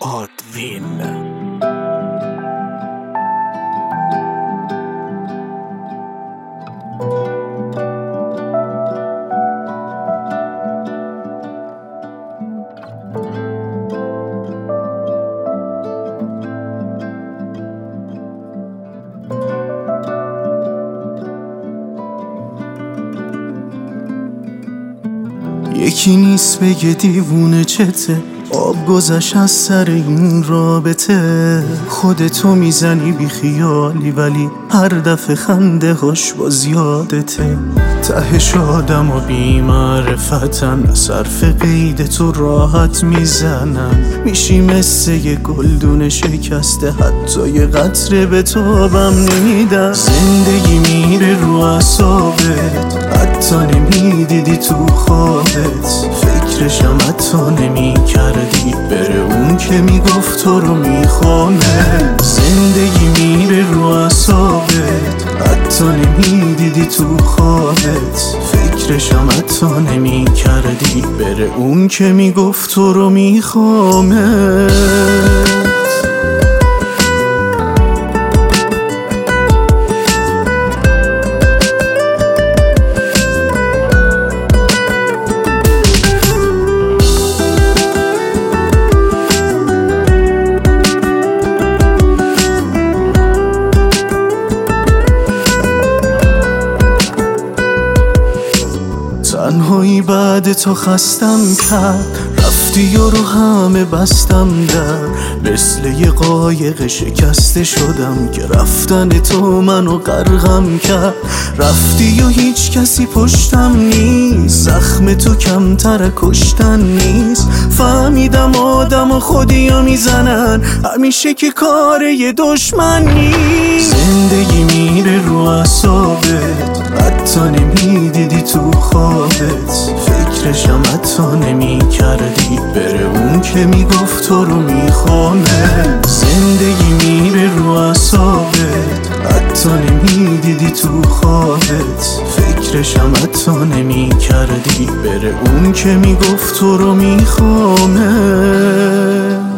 آدوین. یکی نیست بگه دیوونه چته، آب گذشت از سر این رابطه. خودتو میزنی بی خیالی ولی هر دفعه خنده هاش باز یادته. تهش آدم و بی معرفتن، صرف قید تو راحت میزنن. میشی مثل یه گلدون شکسته، حتی یه قطره به تابم نمیدن. زندگی میره رو اعصابت، حتی نمیدیدی تو خوابت. فکرشم حتی نمیکردی، بره اون که میگفت تو رو میخوامه. زندگی میره رو اعصابت، حتی نمیدیدی تو خوابت. فکرشم حتی نمیکردی، بره اون که میگفت تو رو میخوامه. تنهایی بعد تو خستم کرد، رفتی و رو همه بستم در. مثل یه قایق شکسته شدم که رفتن تو منو غرقم کرد. رفتی و هیچ کسی پشتم نیست، زخم تو کمتر کشتن نیست. فهمیدم آدم و خودیو میزنن، همیشه که کار یه دشمن نیست. زندگی میره رو اعصابت، حتی نمیدیدی تو خوابت. فکرشم حتی نمیکردی، بره اون که میگفت تو رو میخوامه. زندگی میره رو اعصابت، حتی نمیدیدی تو خوابت. فکرشم حتی نمیکردی، بره اون که میگفت تو رو میخوامه.